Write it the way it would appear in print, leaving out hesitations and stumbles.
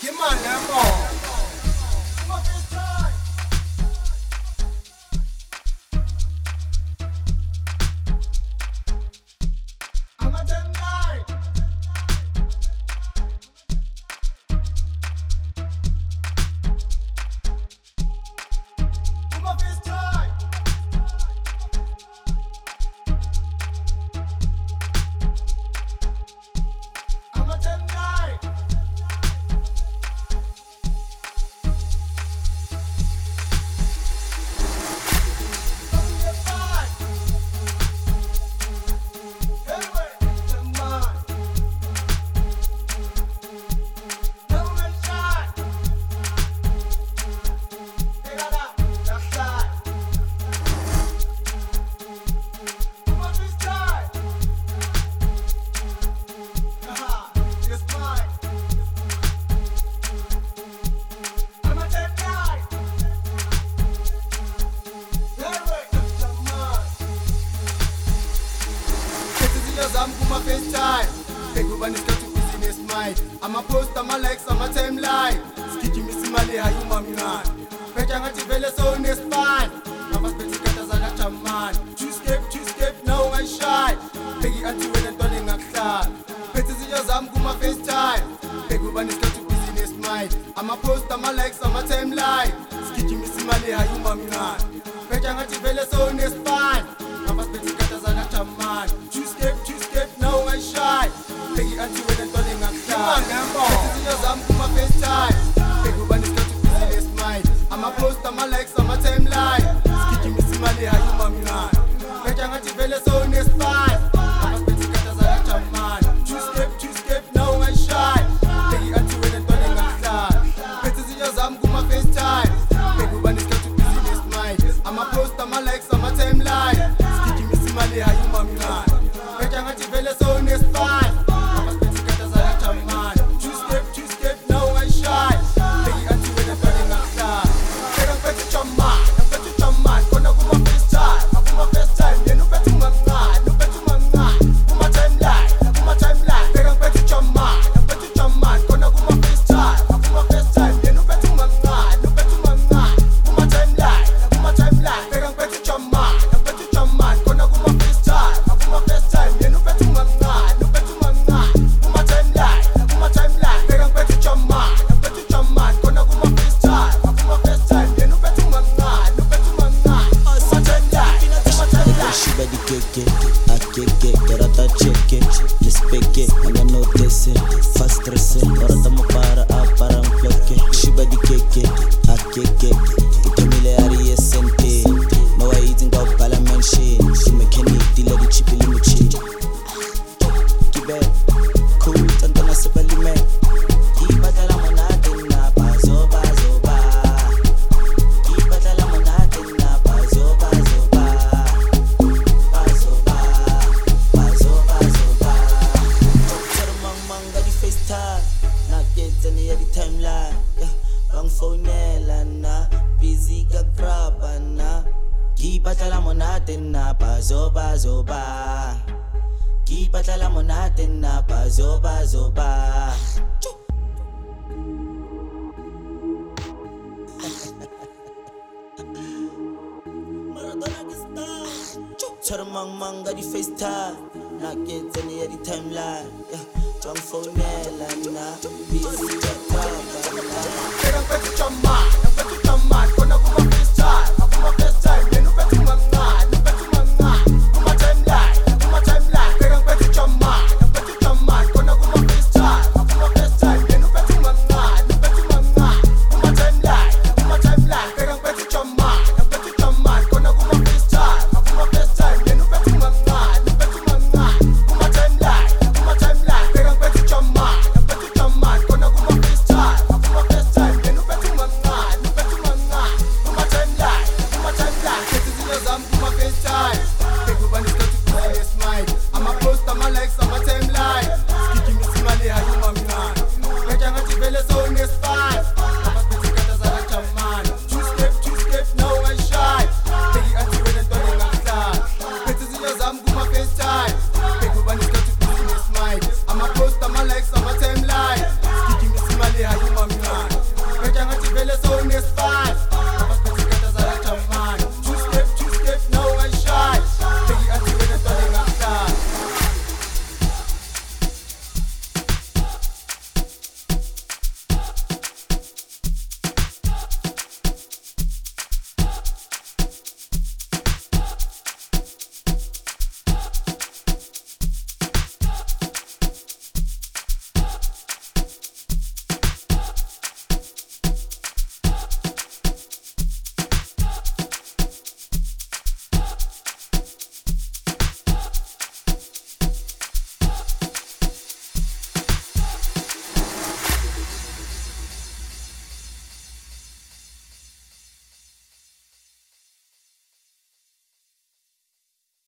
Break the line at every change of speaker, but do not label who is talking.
FaceTime. Bekuba nesikhathi business mind. Ama-post, ama-likes, ama-timeline. Skiki misimali hayi umamncane. Phetha ngathi vele so nespan. Ngabasiphethe ikata zakaJamani. Two-step, now ungayishayi. Bheki athi wena ntwana engakuhlala. Phethe izinto zami kuma-FaceTime. Bekuba nesikhathi business mind. Ama-post, ama-likes, ama-timeline. Skiki misimali hayi umamncane. Phetha ngathi vele so nespan. Ngabasiphethe ikata zakaJamani. Two-step, now ungayishayi. Bheki athi wena ntwana engakuhlala. Phethe izinto zami kuma-FaceTime. Bekuba nesikhathi business mind. Ama-post, ama-likes, ama-timeline. Skiki misimali hayi umamncane. Phetha ngathi vele so nespan. Ngabasiphethe ikata zakaJamani. Two-step, now ungayishayi. Bheki athi wena ntwana engakuhlala. Phethe izinto zami kuma-FaceTime. Bekuba nesikhathi business mind. Ama-post, ama-likes, ama-timeline. Skiki misimali hayi umamncane. Phetha ngathi vele so nespan. Ngabasiphethe ikata zakaJamani. Two-step, now ungayishayi. Bheki athi wena ntwana engakuhlala. Phela ngiphethe uJamani, khona kuma-FaceTime. Kuma-FaceTime, yena uphethe umamncane, kuma-timeline. Phela ngiphethe uJamani, khona kuma-FaceTime. Kuma-FaceTime, yena uphethe umamncane, kuma-timeline. Phela ngiphethe uJamani, khona kuma-FaceTime. Kuma-FaceTime, yena uphethe umamncane, kuma-timeline. Phela ngiphethe uJamani, khona kuma-FaceTime. Kuma-FaceTime, yena uphethe umamncane,
Shiba di keke, a keke, karata cheke, lispeke, anga notice, fast stress, karata mo para parang pleke. Shiba di keke, a keke, ikamile ari esente, mawaiti nga upala menshi, mechanic dila di chipi limuchi. Kibe, cool, tantana sebalime, kibatala mo natin na pazoba. Kibatala mo natin na pazoba. Timeline, yeah, bang phonela na, busy ka graba na. Kipatala mo natin na pazoba. Kipatala mo natin na pazoba. Charamang di FaceTime, nakita niya di timeline, yeah, bang phonela na, busy ka graba na.
phela ngiphethe uJamani.